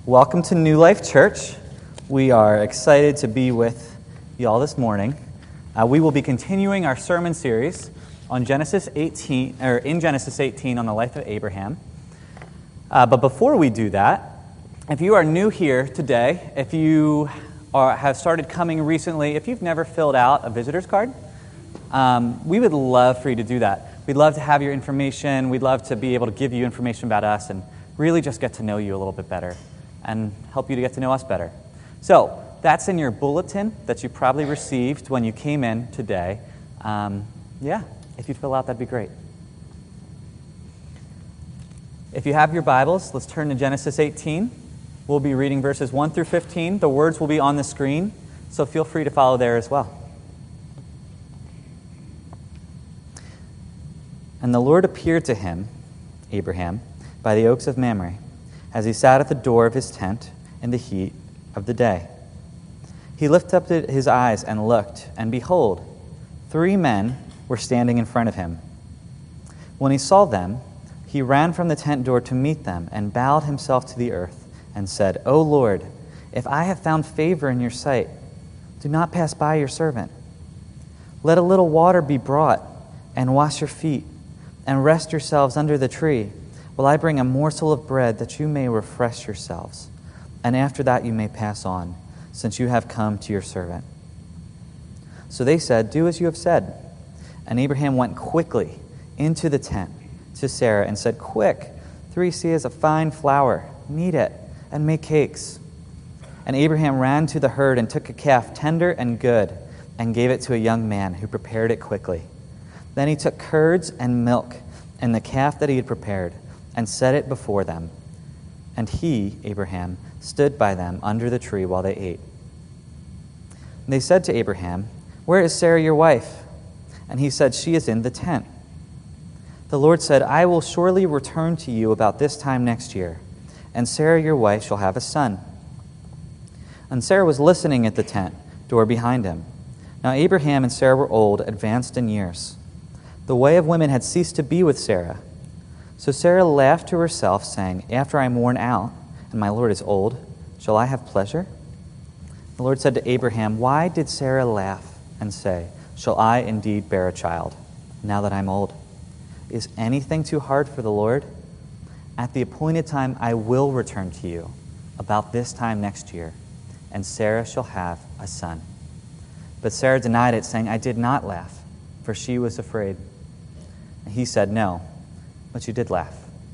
Welcome to New Life Church. We are excited to be with you all this morning. We will be continuing our sermon series on Genesis 18, or in Genesis 18 on the life of Abraham. But before we do that, if you are new here today, if you have started coming recently, if you've never filled out a visitor's card, we would love for you to do that. We'd love to have your information. We'd love to be able to give you information about us and really just get to know you a little bit better and help you to get to know us better. So that's in your bulletin that you probably received when you came in today. If you'd fill out, that'd be great. If you have your Bibles, let's turn to Genesis 18. We'll be reading verses 1 through 15. The words will be on the screen, so feel free to follow there as well. And the Lord appeared to him, Abraham, by the oaks of Mamre, as he sat at the door of his tent in the heat of the day. He lifted up his eyes and looked, and behold, 3 men were standing in front of him. When he saw them, he ran from the tent door to meet them and bowed himself to the earth and said, "O Lord, if I have found favor in your sight, do not pass by your servant. Let a little water be brought and wash your feet and rest yourselves under the tree, while I bring a morsel of bread that you may refresh yourselves, and after that you may pass on, since you have come to your servant." So they said, "Do as you have said." And Abraham went quickly into the tent to Sarah and said, "Quick, 3 seahs of fine flour, knead it, and make cakes." And Abraham ran to the herd and took a calf tender and good, and gave it to a young man who prepared it quickly. Then he took curds and milk and the calf that he had prepared, and set it before them. And he, Abraham, stood by them under the tree while they ate. And they said to Abraham, "Where is Sarah your wife?" And he said, "She is in the tent." The Lord said, "I will surely return to you about this time next year, and Sarah your wife shall have a son." And Sarah was listening at the tent door behind him. Now Abraham and Sarah were old, advanced in years. The way of women had ceased to be with Sarah. So Sarah laughed to herself, saying, "After I am worn out, and my Lord is old, shall I have pleasure?" The Lord said to Abraham, "Why did Sarah laugh and say, 'Shall I indeed bear a child, now that I am old?' Is anything too hard for the Lord? At the appointed time I will return to you, about this time next year, and Sarah shall have a son." But Sarah denied it, saying, "I did not laugh," for she was afraid. And he said, "No, but you did laugh."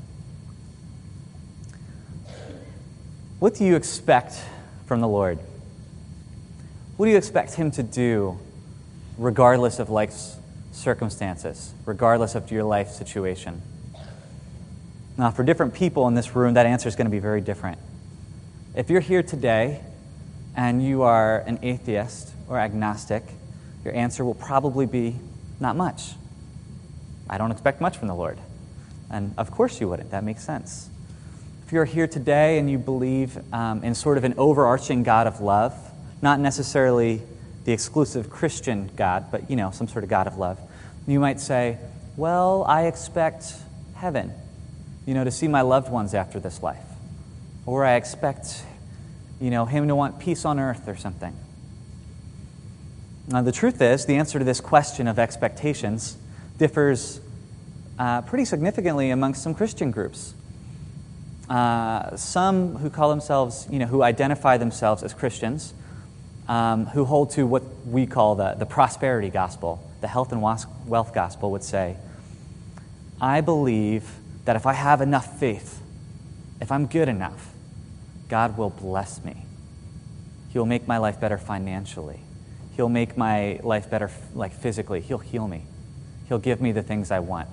What do you expect from the Lord? What do you expect him to do regardless of life's circumstances, regardless of your life situation? Now, for different people in this room, that answer is going to be very different. If you're here today and you are an atheist or agnostic, your answer will probably be not much. I don't expect much from the Lord. And of course you wouldn't. That makes sense. If you're here today and you believe in sort of an overarching God of love, not necessarily the exclusive Christian God, but, some sort of God of love, you might say, "Well, I expect heaven, to see my loved ones after this life. Or I expect, him to want peace on earth or something." Now, the truth is, the answer to this question of expectations differs pretty significantly amongst some Christian groups. Some who call themselves, who identify themselves as Christians, who hold to what we call the prosperity gospel, the health and wealth gospel, would say, "I believe that if I have enough faith, if I'm good enough, God will bless me. He'll make my life better financially. He'll make my life better, physically. He'll heal me. He'll give me the things I want."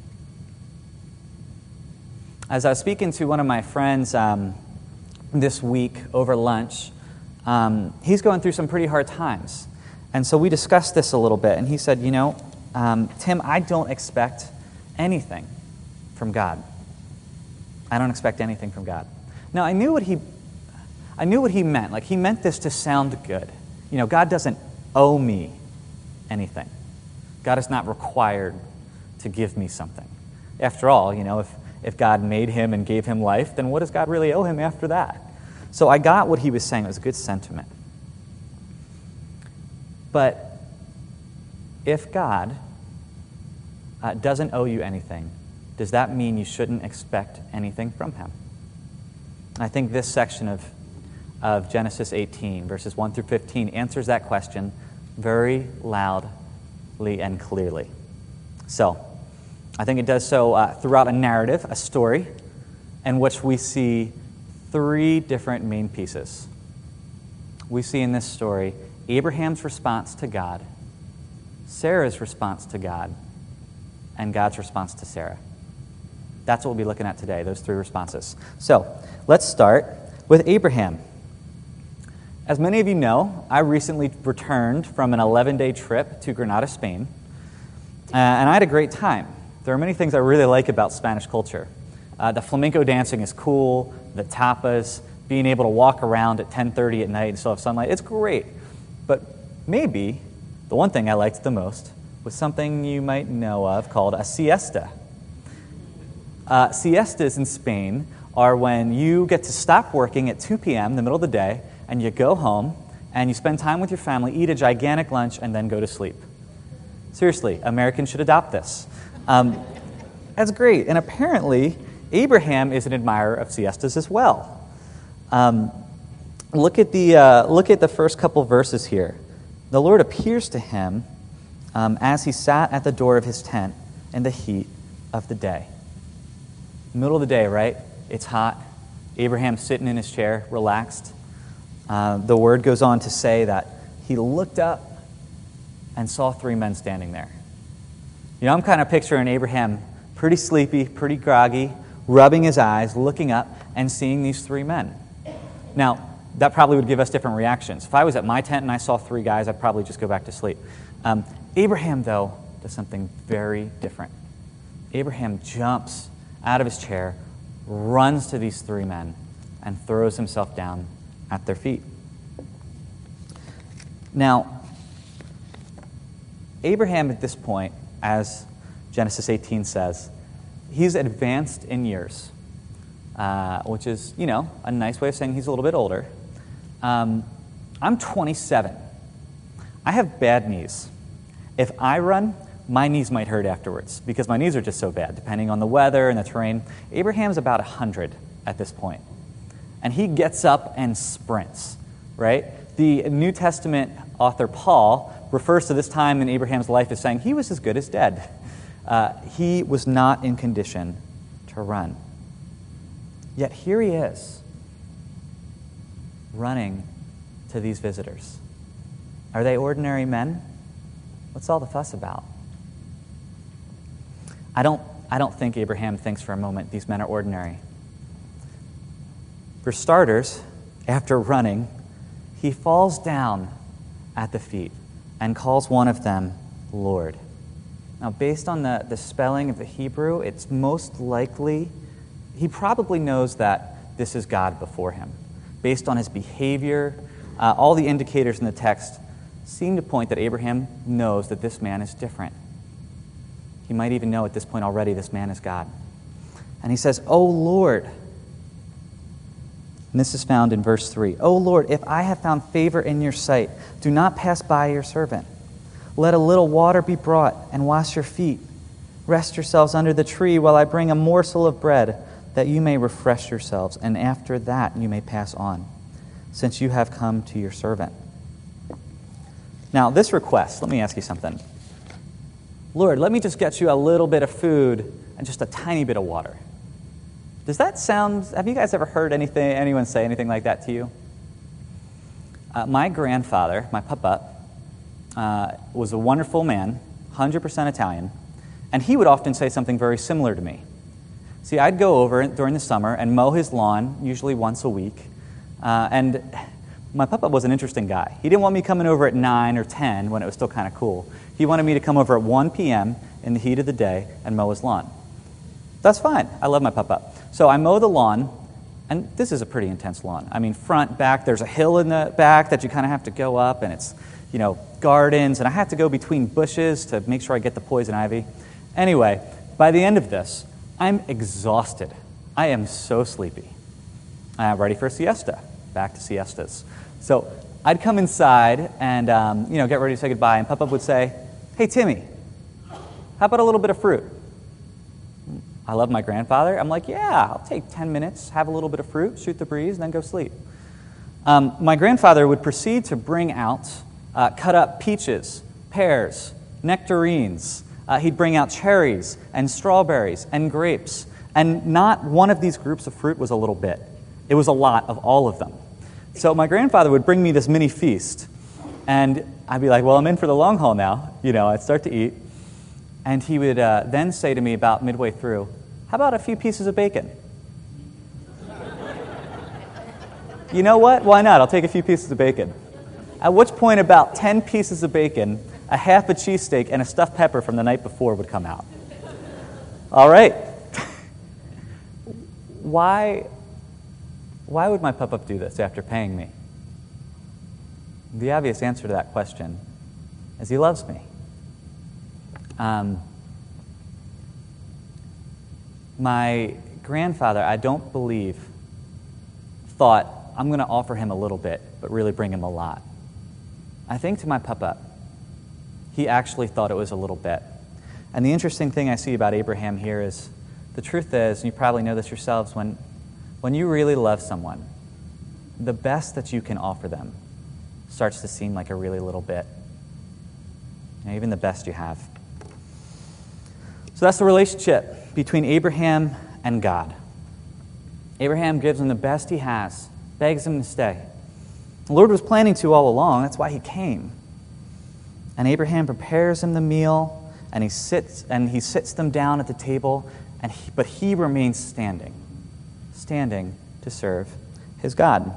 As I was speaking to one of my friends this week over lunch, he's going through some pretty hard times. And so we discussed this a little bit, and he said, "Tim, I don't expect anything from God. I don't expect anything from God." Now, I knew what he meant. Like, he meant this to sound good. God doesn't owe me anything. God is not required to give me something. After all, if God made him and gave him life, then what does God really owe him after that? So I got what he was saying. It was a good sentiment. But if God doesn't owe you anything, does that mean you shouldn't expect anything from him? I think this section of Genesis 18, verses 1 through 15, answers that question very loudly and clearly. So, I think it does so throughout a narrative, a story, in which we see three different main pieces. We see in this story Abraham's response to God, Sarah's response to God, and God's response to Sarah. That's what we'll be looking at today, those three responses. So, let's start with Abraham. As many of you know, I recently returned from an 11-day trip to Granada, Spain, and I had a great time. There are many things I really like about Spanish culture. The flamenco dancing is cool, the tapas, being able to walk around at 10:30 at night and still have sunlight, it's great. But maybe the one thing I liked the most was something you might know of called a siesta. Siestas in Spain are when you get to stop working at 2 p.m. in the middle of the day, and you go home, and you spend time with your family, eat a gigantic lunch, and then go to sleep. Seriously, Americans should adopt this. That's great. And apparently, Abraham is an admirer of siestas as well. Look at the first couple verses here. The Lord appears to him as he sat at the door of his tent in the heat of the day. Middle of the day, right? It's hot. Abraham's sitting in his chair, relaxed. The word goes on to say that he looked up and saw three men standing there. You know, I'm kind of picturing Abraham pretty sleepy, pretty groggy, rubbing his eyes, looking up, and seeing these three men. Now, that probably would give us different reactions. If I was at my tent and I saw three guys, I'd probably just go back to sleep. Abraham, though, does something very different. Abraham jumps out of his chair, runs to these three men, and throws himself down at their feet. Now, Abraham at this point, as Genesis 18 says, he's advanced in years, which is, a nice way of saying he's a little bit older. I'm 27. I have bad knees. If I run, my knees might hurt afterwards because my knees are just so bad, depending on the weather and the terrain. Abraham's about 100 at this point, and he gets up and sprints, right? The New Testament author Paul refers to this time in Abraham's life as saying he was as good as dead. He was not in condition to run. Yet here he is, running to these visitors. Are they ordinary men? What's all the fuss about? I don't think Abraham thinks for a moment these men are ordinary. For starters, after running, he falls down at the feet and calls one of them Lord. Now, based on the spelling of the Hebrew, it's most likely, he probably knows that this is God before him. Based on his behavior, all the indicators in the text seem to point that Abraham knows that this man is different. He might even know at this point already this man is God. And he says, "O Lord," and this is found in verse 3, "O Lord, if I have found favor in your sight, do not pass by your servant. Let a little water be brought and wash your feet. Rest yourselves under the tree while I bring a morsel of bread, that you may refresh yourselves, and after that you may pass on, since you have come to your servant." Now, this request, let me ask you something. Lord, let me just get you a little bit of food and just a tiny bit of water. Does that sound, have you guys ever heard anyone say anything like that to you? My grandfather, my papa, was a wonderful man, 100% Italian, and he would often say something very similar to me. See, I'd go over during the summer and mow his lawn, usually once a week, and my papa was an interesting guy. He didn't want me coming over at 9 or 10 when it was still kind of cool. He wanted me to come over at 1 p.m. in the heat of the day and mow his lawn. That's fine. I love my papa. So I mow the lawn, and this is a pretty intense lawn. I mean, front, back, there's a hill in the back that you kind of have to go up, and it's, gardens, and I have to go between bushes to make sure I get the poison ivy. Anyway, by the end of this, I'm exhausted. I am so sleepy. I am ready for a siesta. back to siestas. So I'd come inside and get ready to say goodbye, and Papa would say, "Hey, Timmy, how about a little bit of fruit?" I love my grandfather. I'm like, "Yeah, I'll take 10 minutes, have a little bit of fruit, shoot the breeze, and then go sleep." My grandfather would proceed to bring out cut up peaches, pears, nectarines. He'd bring out cherries and strawberries and grapes. And not one of these groups of fruit was a little bit. It was a lot of all of them. So my grandfather would bring me this mini feast. And I'd be like, "Well, I'm in for the long haul now." I'd start to eat. And he would then say to me about midway through, "How about a few pieces of bacon?" You know what? Why not? I'll take a few pieces of bacon. At which point, about 10 pieces of bacon, a half a cheesesteak, and a stuffed pepper from the night before would come out. All right. Why would my papa do this after paying me? The obvious answer to that question is he loves me. My grandfather, I don't believe, thought, "I'm going to offer him a little bit, but really bring him a lot." I think to my papa, he actually thought it was a little bit. And the interesting thing I see about Abraham here is, the truth is, and you probably know this yourselves, when you really love someone, the best that you can offer them starts to seem like a really little bit. Even the best you have. So that's the relationship between Abraham and God. Abraham gives him the best he has, begs him to stay. The Lord was planning to all along. That's why he came. And Abraham prepares him the meal, and he sits them down at the table, but he remains standing to serve his God.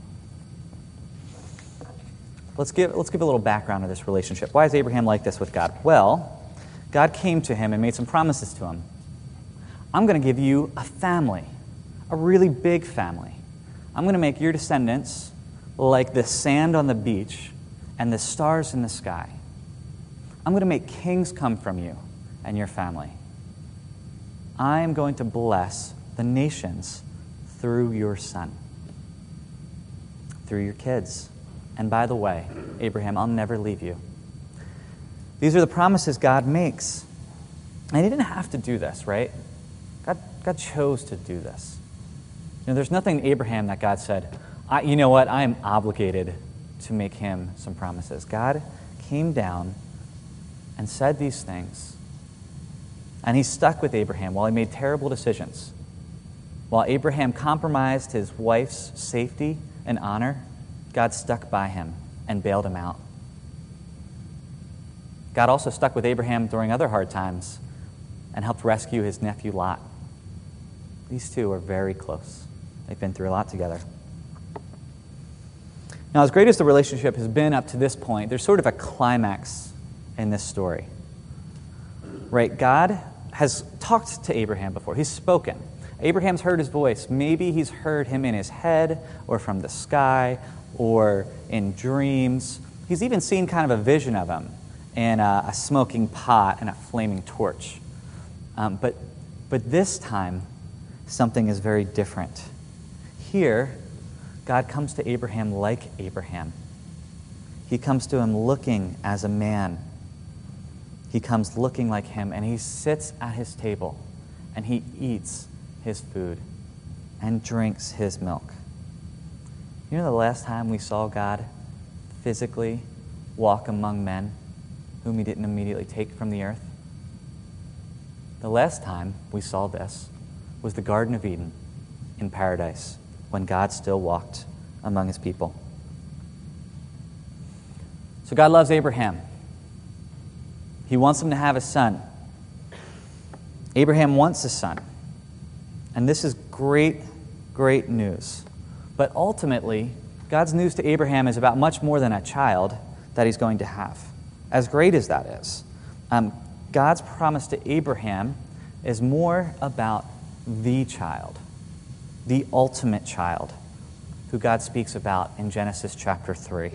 Let's give a little background to this relationship. Why is Abraham like this with God? Well, God came to him and made some promises to him. "I'm going to give you a family, a really big family. I'm going to make your descendants like the sand on the beach and the stars in the sky. I'm going to make kings come from you and your family. I am going to bless the nations through your son, through your kids. And by the way, Abraham, I'll never leave you." These are the promises God makes. And he didn't have to do this, right? God chose to do this. There's nothing in Abraham that God said, "You know what, I am obligated to make him some promises." God came down and said these things. And he stuck with Abraham while he made terrible decisions. While Abraham compromised his wife's safety and honor, God stuck by him and bailed him out. God also stuck with Abraham during other hard times and helped rescue his nephew Lot. These two are very close. They've been through a lot together. Now, as great as the relationship has been up to this point, there's sort of a climax in this story. Right? God has talked to Abraham before. He's spoken. Abraham's heard his voice. Maybe he's heard him in his head or from the sky or in dreams. He's even seen kind of a vision of him in a smoking pot and a flaming torch. But this time, something is very different. Here, God comes to Abraham like Abraham. He comes to him looking as a man. He comes looking like him, and he sits at his table, and he eats his food and drinks his milk. You know the last time we saw God physically walk among men whom he didn't immediately take from the earth? The last time we saw this was the Garden of Eden in paradise, when God still walked among his people. So God loves Abraham. He wants him to have a son. Abraham wants a son. And this is great, great news. But ultimately, God's news to Abraham is about much more than a child that he's going to have. As great as that is, God's promise to Abraham is more about the child, the ultimate child, who God speaks about in Genesis chapter 3.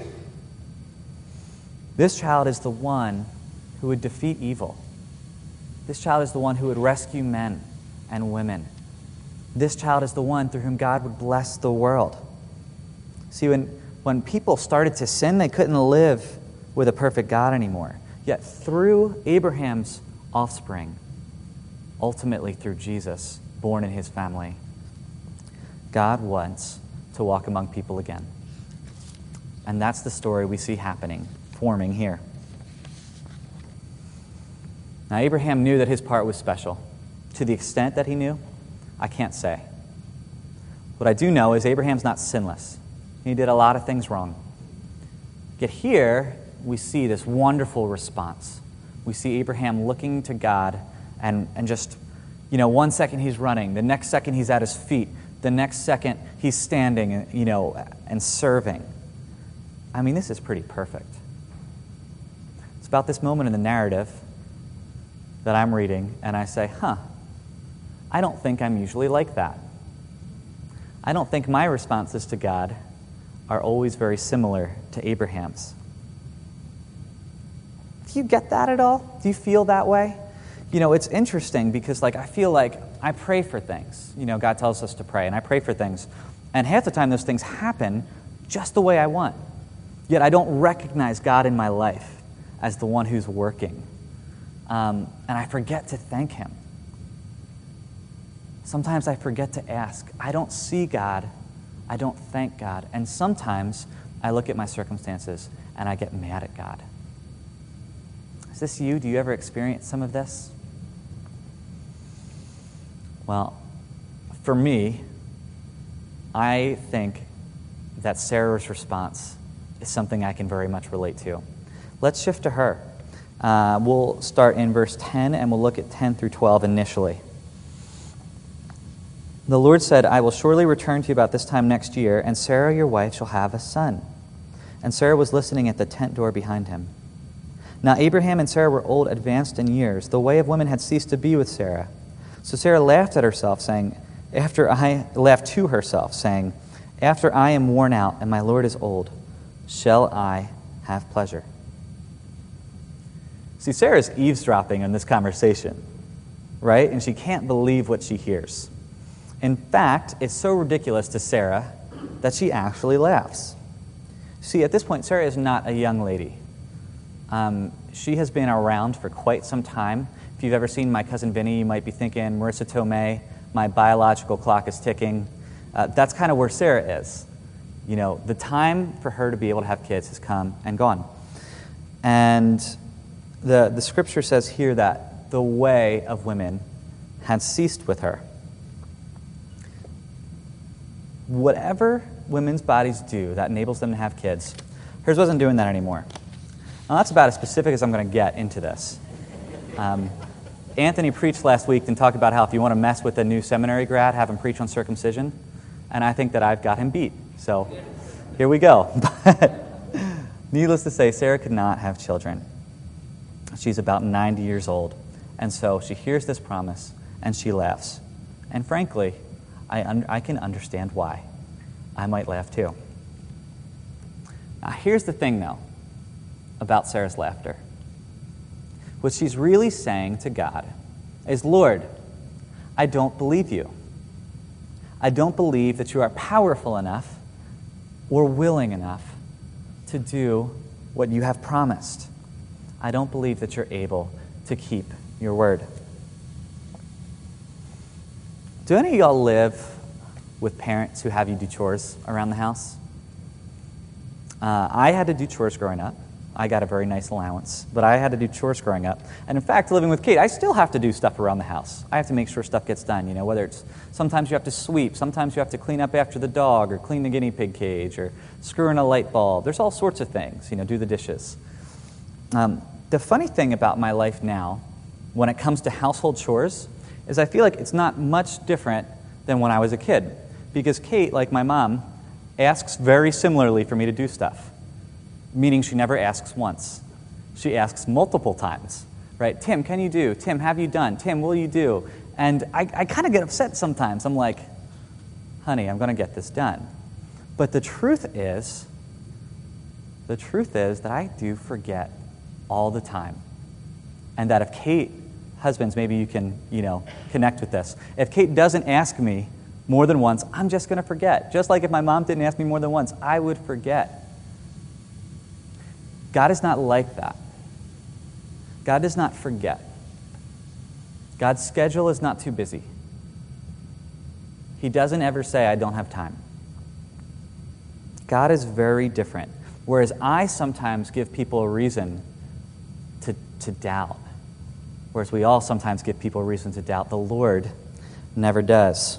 This child is the one who would defeat evil. This child is the one who would rescue men and women. This child is the one through whom God would bless the world. See, when people started to sin, they couldn't live with a perfect God anymore. Yet through Abraham's offspring, ultimately through Jesus, born in his family, God wants to walk among people again. And that's the story we see forming here. Now, Abraham knew that his part was special. To the extent that he knew, I can't say. What I do know is Abraham's not sinless. He did a lot of things wrong. Yet here, we see this wonderful response. We see Abraham looking to God and just, 1 second he's running, the next second he's at his feet, the next second he's standing, and serving. I mean, this is pretty perfect. It's about this moment in the narrative that I'm reading, and I say, I don't think I'm usually like that. I don't think my responses to God are always very similar to Abraham's. Do you get that at all? Do you feel that way? It's interesting because I feel like I pray for things. God tells us to pray, and I pray for things. And half the time those things happen just the way I want. Yet I don't recognize God in my life as the one who's working. And I forget to thank him. Sometimes I forget to ask. I don't see God. I don't thank God. And sometimes I look at my circumstances and I get mad at God. Is this you? Do you ever experience some of this? Well, for me, I think that Sarah's response is something I can very much relate to. Let's shift to her. We'll start in verse 10, and we'll look at 10 through 12 initially. The Lord said, I will surely return to you about this time next year, and Sarah your wife shall have a son. And Sarah was listening at the tent door behind him. Now Abraham and Sarah were old, advanced in years. The way of women had ceased to be with Sarah. So Sarah laughed at herself, saying, after I am worn out and my Lord is old, shall I have pleasure? See, Sarah's eavesdropping on this conversation, right? And she can't believe what she hears. In fact, it's so ridiculous to Sarah that she actually laughs. See, at this point, Sarah is not a young lady. She has been around for quite some time. If you've ever seen My Cousin Vinny, you might be thinking, Marissa Tomei, my biological clock is ticking. That's kind of where Sarah is. The time for her to be able to have kids has come and gone. And the scripture says here that the way of women had ceased with her. Whatever women's bodies do that enables them to have kids, hers wasn't doing that anymore. Now, that's about as specific as I'm going to get into this. Anthony preached last week and talked about how if you want to mess with a new seminary grad, have him preach on circumcision. And I think that I've got him beat. So here we go. But needless to say, Sarah could not have children. She's about 90 years old. And so she hears this promise and she laughs. And frankly, I can understand why. I might laugh too. Now here's the thing though about Sarah's laughter. What she's really saying to God is, Lord, I don't believe you. I don't believe that you are powerful enough or willing enough to do what you have promised. I don't believe that you're able to keep your word. Do any of y'all live with parents who have you do chores around the house? I had to do chores growing up. I got a very nice allowance, but I had to do chores growing up. And in fact, living with Kate, I still have to do stuff around the house. I have to make sure stuff gets done, whether it's sometimes you have to sweep, sometimes you have to clean up after the dog, or clean the guinea pig cage, or screw in a light bulb. There's all sorts of things, do the dishes. The funny thing about my life now, when it comes to household chores, is I feel like it's not much different than when I was a kid. Because Kate, like my mom, asks very similarly for me to do stuff. Meaning she never asks once. She asks multiple times, right? Tim, can you do? Tim, have you done? Tim, will you do? And I kind of get upset sometimes. I'm like, honey, I'm going to get this done. But the truth is that I do forget all the time. And that if Kate, husbands, maybe you can, connect with this. If Kate doesn't ask me more than once, I'm just going to forget. Just like if my mom didn't ask me more than once, I would forget. God is not like that. God does not forget. God's schedule is not too busy. He doesn't ever say, I don't have time. God is very different. Whereas I sometimes give people a reason to doubt. Whereas we all sometimes give people a reason to doubt. The Lord never does.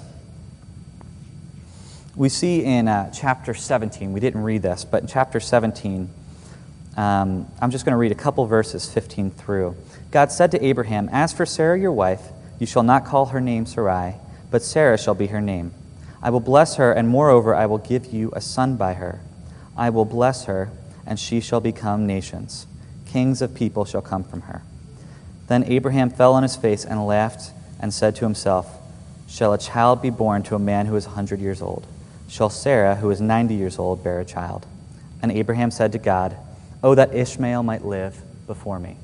We see in chapter 17, we didn't read this, but in chapter 17, I'm just going to read a couple verses, 15 through. God said to Abraham, "As for Sarah your wife, you shall not call her name Sarai, but Sarah shall be her name. I will bless her, and moreover I will give you a son by her. I will bless her, and she shall become nations. Kings of people shall come from her." Then Abraham fell on his face and laughed and said to himself, "Shall a child be born to a man who is 100 years old? Shall Sarah, who is 90 years old, bear a child?" And Abraham said to God, "Oh, that Ishmael might live before me."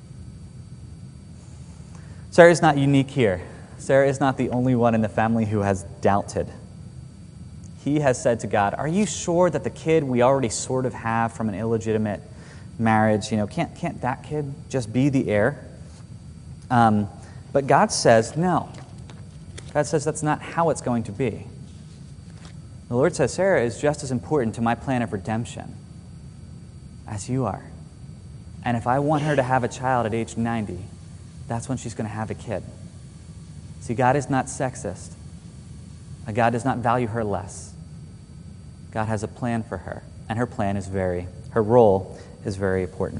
Sarah is not unique here. Sarah is not the only one in the family who has doubted. He has said to God, "Are you sure that the kid we already sort of have from an illegitimate marriage, can't that kid just be the heir?" But God says, no. God says that's not how it's going to be. The Lord says, Sarah is just as important to my plan of redemption as you are. And if I want her to have a child at age 90, that's when she's going to have a kid. See, God is not sexist. God does not value her less. God has a plan for her, and her role is very important.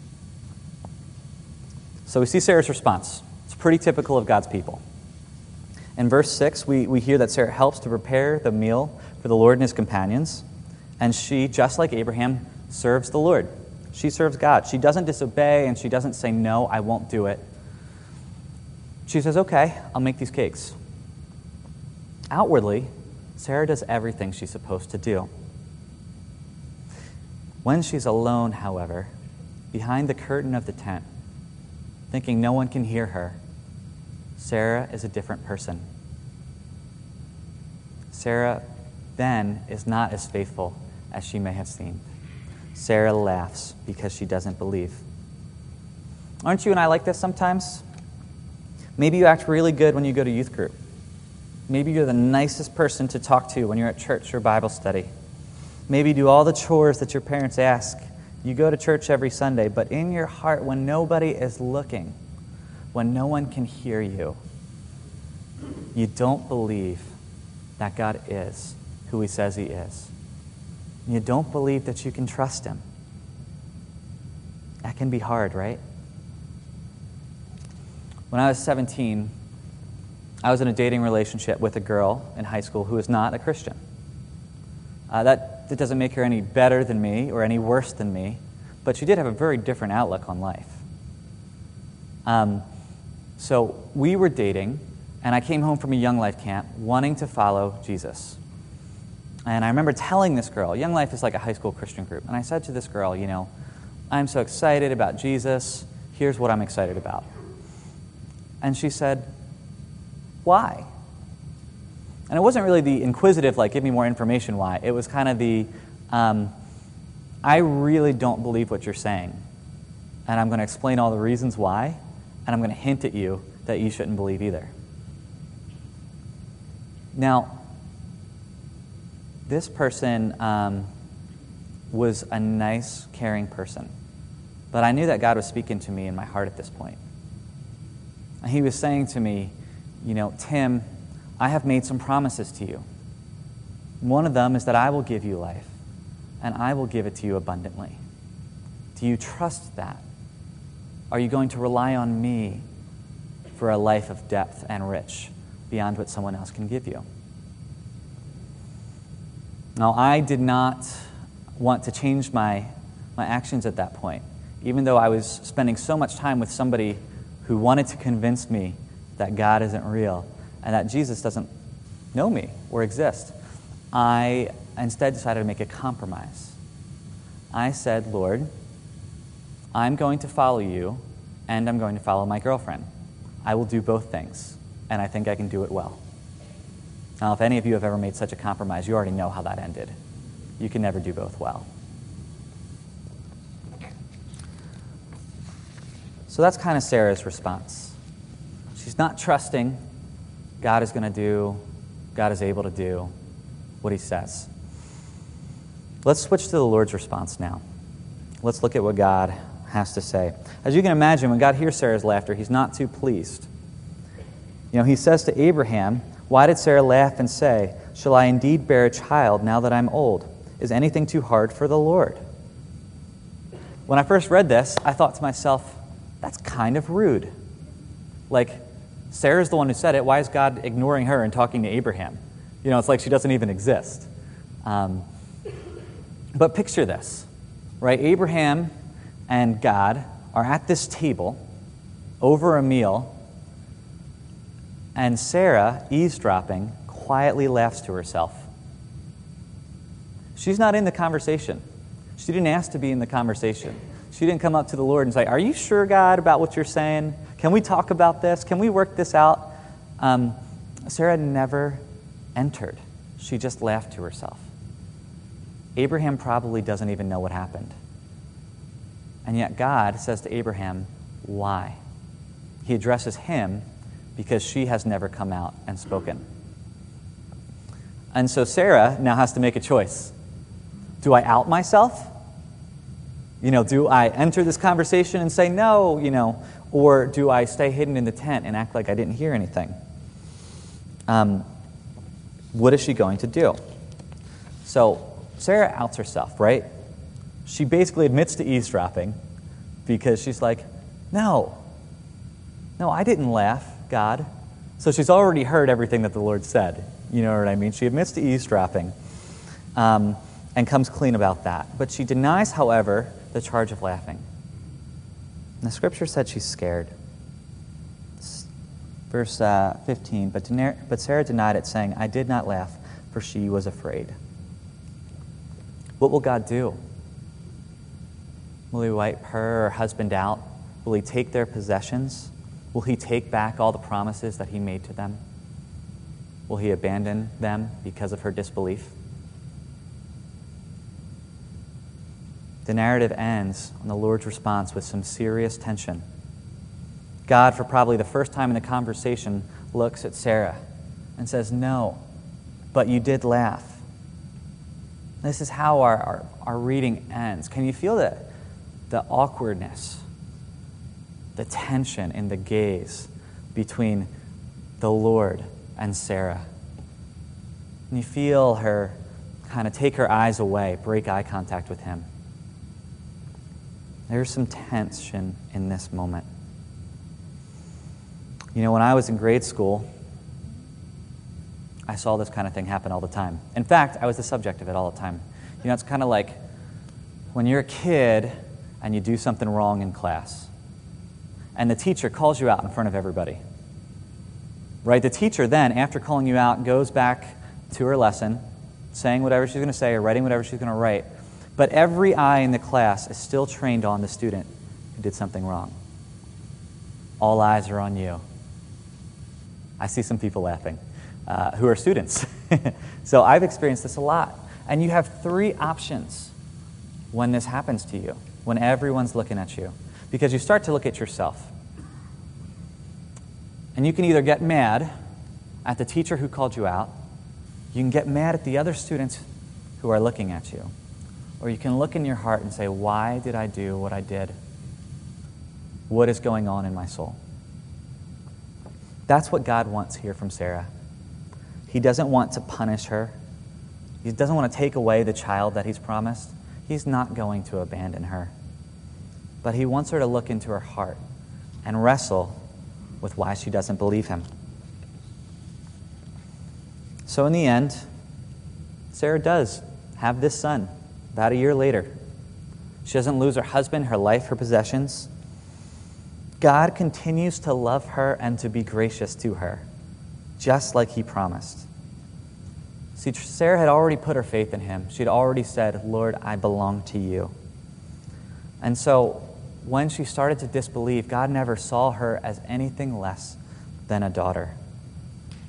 So we see Sarah's response. It's pretty typical of God's people. In verse 6, we hear that Sarah helps to prepare the meal for the Lord and his companions, and she, just like Abraham, serves the Lord. She serves God. She doesn't disobey, and she doesn't say, "No, I won't do it." She says, "Okay, I'll make these cakes." Outwardly, Sarah does everything she's supposed to do. When she's alone, however, behind the curtain of the tent, thinking no one can hear her, Sarah is a different person. Sarah then is not as faithful as she may have seemed. Sarah laughs because she doesn't believe. Aren't you and I like this sometimes? Maybe you act really good when you go to youth group. Maybe you're the nicest person to talk to when you're at church or Bible study. Maybe you do all the chores that your parents ask. You go to church every Sunday, but in your heart, when nobody is looking, when no one can hear you, you don't believe that God is who he says he is. You don't believe that you can trust him. That can be hard, right? When I was 17, I was in a dating relationship with a girl in high school who was not a Christian. That doesn't make her any better than me or any worse than me, but she did have a very different outlook on life. So we were dating, and I came home from a Young Life camp wanting to follow Jesus. And I remember telling this girl, Young Life is like a high school Christian group, and I said to this girl, I'm so excited about Jesus. Here's what I'm excited about. And she said, "Why?" And it wasn't really the inquisitive, give me more information why. It was kind of the, I really don't believe what you're saying. And I'm going to explain all the reasons why, and I'm going to hint at you that you shouldn't believe either. Now, this person was a nice, caring person. But I knew that God was speaking to me in my heart at this point. And he was saying to me, Tim, I have made some promises to you. One of them is that I will give you life, and I will give it to you abundantly. Do you trust that? Are you going to rely on me for a life of depth and rich beyond what someone else can give you? Now, I did not want to change my actions at that point, even though I was spending so much time with somebody who wanted to convince me that God isn't real and that Jesus doesn't know me or exist. I instead decided to make a compromise. I said, Lord, I'm going to follow you and I'm going to follow my girlfriend. I will do both things, and I think I can do it well. Now, if any of you have ever made such a compromise, you already know how that ended. You can never do both well. So that's kind of Sarah's response. She's not trusting God is able to do what he says. Let's switch to the Lord's response now. Let's look at what God has to say. As you can imagine, when God hears Sarah's laughter, he's not too pleased. He says to Abraham, "Why did Sarah laugh and say, 'Shall I indeed bear a child now that I'm old? Is anything too hard for the Lord?'" When I first read this, I thought to myself, that's kind of rude. Like, Sarah's the one who said it. Why is God ignoring her and talking to Abraham? It's like she doesn't even exist. But picture this, right? Abraham and God are at this table over a meal, and Sarah, eavesdropping, quietly laughs to herself. She's not in the conversation. She didn't ask to be in the conversation. She didn't come up to the Lord and say, "Are you sure, God, about what you're saying? Can we talk about this? Can we work this out?" Sarah never entered. She just laughed to herself. Abraham probably doesn't even know what happened. And yet God says to Abraham, why? He addresses him because she has never come out and spoken. And so Sarah now has to make a choice. Do I out myself? Do I enter this conversation and say no, or do I stay hidden in the tent and act like I didn't hear anything? What is she going to do? So Sarah outs herself, right? She basically admits to eavesdropping because she's like, no, I didn't laugh, God. So she's already heard everything that the Lord said. You know what I mean? She admits to eavesdropping and comes clean about that. But she denies, however, the charge of laughing. And the scripture said she's scared. Verse 15, but Sarah denied it, saying, "I did not laugh, for she was afraid." What will God do? Will he wipe her or husband out? Will he take their possessions? Will he take back all the promises that he made to them? Will he abandon them because of her disbelief? The narrative ends on the Lord's response with some serious tension. God, for probably the first time in the conversation, looks at Sarah and says, "No, but you did laugh." This is how our reading ends. Can you feel the awkwardness, the tension in the gaze between the Lord and Sarah? And you feel her kind of take her eyes away, break eye contact with him. There's some tension in this moment. When I was in grade school, I saw this kind of thing happen all the time. In fact, I was the subject of it all the time. It's kind of like when you're a kid and you do something wrong in class, and the teacher calls you out in front of everybody. Right? The teacher then, after calling you out, goes back to her lesson, saying whatever she's going to say or writing whatever she's going to write. But every eye in the class is still trained on the student who did something wrong. All eyes are on you. I see some people laughing who are students. So I've experienced this a lot. And you have three options when this happens to you, when everyone's looking at you. Because you start to look at yourself. And you can either get mad at the teacher who called you out, you can get mad at the other students who are looking at you, or you can look in your heart and say, why did I do what I did? What is going on in my soul? That's what God wants here from Sarah. He doesn't want to punish her. He doesn't want to take away the child that he's promised. He's not going to abandon her. But he wants her to look into her heart and wrestle with why she doesn't believe him. So in the end, Sarah does have this son about a year later. She doesn't lose her husband, her life, her possessions. God continues to love her and to be gracious to her, just like he promised. See, Sarah had already put her faith in him. She'd already said, Lord, I belong to you. And so when she started to disbelieve, God never saw her as anything less than a daughter.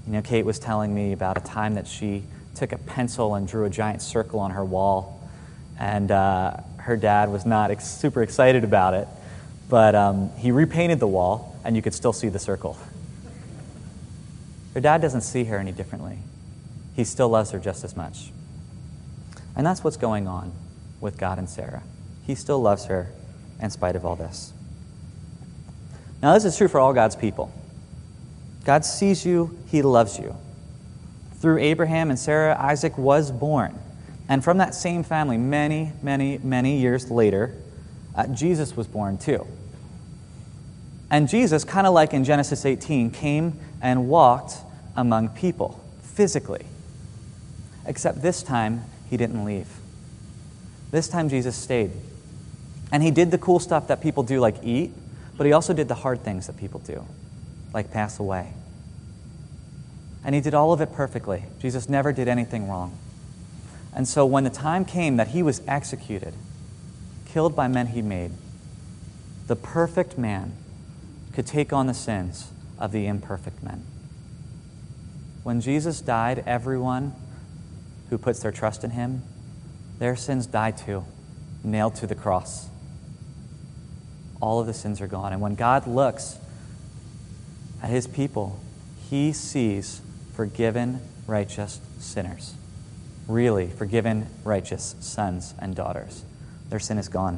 Kate was telling me about a time that she took a pencil and drew a giant circle on her wall, and her dad was not super excited about it, but he repainted the wall, and you could still see the circle. Her dad doesn't see her any differently. He still loves her just as much. And that's what's going on with God and Sarah. He still loves her in spite of all this. Now, this is true for all God's people. God sees you, He loves you. Through Abraham and Sarah, Isaac was born. And from that same family, many, many, many years later, Jesus was born too. And Jesus, kind of like in Genesis 18, came and walked among people, physically. Except this time, He didn't leave. This time, Jesus stayed. And He did the cool stuff that people do, like eat, but He also did the hard things that people do, like pass away. And He did all of it perfectly. Jesus never did anything wrong. And so when the time came that He was executed, killed by men He made, the perfect man could take on the sins of the imperfect men. When Jesus died, everyone who puts their trust in Him, their sins die too, nailed to the cross. All of the sins are gone. And when God looks at His people, He sees forgiven, righteous sinners. Really forgiven, righteous sons and daughters. Their sin is gone.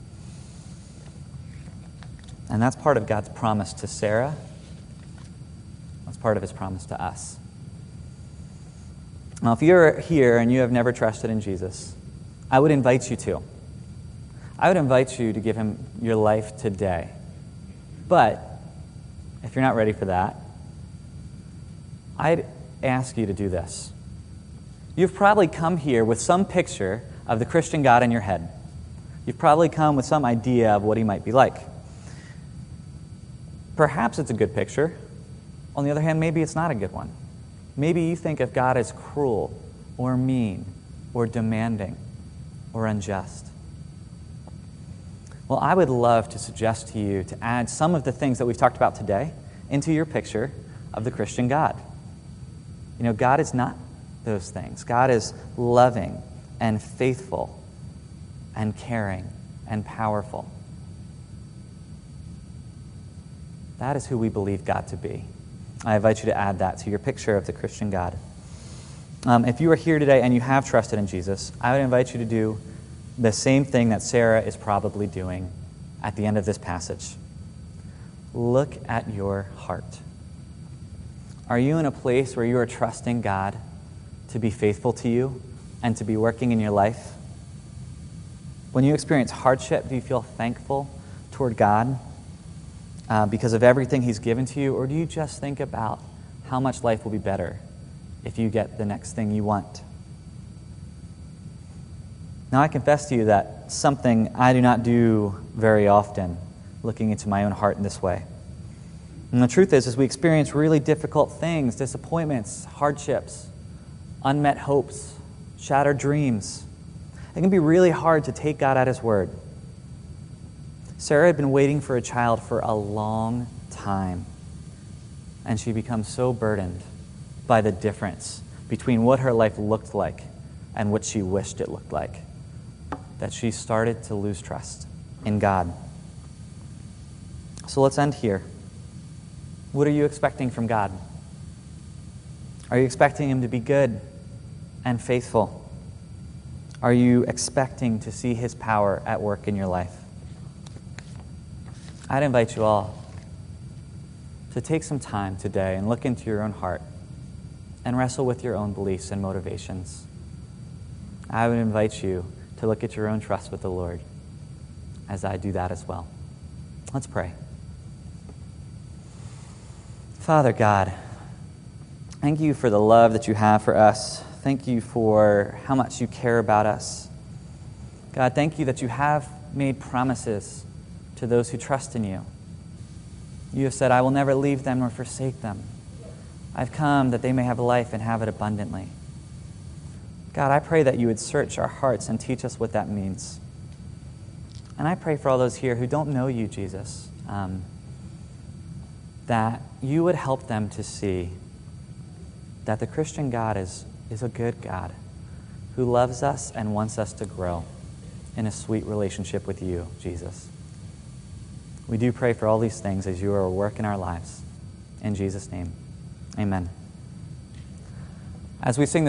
And that's part of God's promise to Sarah. That's part of His promise to us. Now, if you're here and you have never trusted in Jesus, I would invite you to. I would invite you to give Him your life today. But if you're not ready for that, I'd ask you to do this. You've probably come here with some picture of the Christian God in your head. You've probably come with some idea of what He might be like. Perhaps it's a good picture. On the other hand, maybe it's not a good one. Maybe you think of God as cruel or mean or demanding or unjust. Well, I would love to suggest to you to add some of the things that we've talked about today into your picture of the Christian God. God is not those things. God is loving and faithful and caring and powerful. That is who we believe God to be. I invite you to add that to your picture of the Christian God. If you are here today and you have trusted in Jesus, I would invite you to do the same thing that Sarah is probably doing at the end of this passage. Look at your heart. Are you in a place where you are trusting God to be faithful to you and to be working in your life? When you experience hardship, do you feel thankful toward God because of everything He's given to you? Or do you just think about how much life will be better if you get the next thing you want? Now, I confess to you that something I do not do very often, looking into my own heart in this way. And the truth is we experience really difficult things, disappointments, hardships, unmet hopes, shattered dreams. It can be really hard to take God at His word. Sarah had been waiting for a child for a long time, and she becomes so burdened by the difference between what her life looked like and what she wished it looked like, that she started to lose trust in God. So let's end here. What are you expecting from God? Are you expecting Him to be good and faithful? Are you expecting to see His power at work in your life? I'd invite you all to take some time today and look into your own heart and wrestle with your own beliefs and motivations. I would invite you to look at your own trust with the Lord as I do that as well. Let's pray. Father God, thank you for the love that you have for us. Thank you for how much you care about us. God, thank you that you have made promises to those who trust in you. You have said, I will never leave them nor forsake them. I've come that they may have life and have it abundantly. God, I pray that you would search our hearts and teach us what that means. And I pray for all those here who don't know you, Jesus, that you would help them to see that the Christian God is a good God who loves us and wants us to grow in a sweet relationship with you, Jesus. We do pray for all these things as you are at work in our lives. In Jesus' name, amen. As we sing this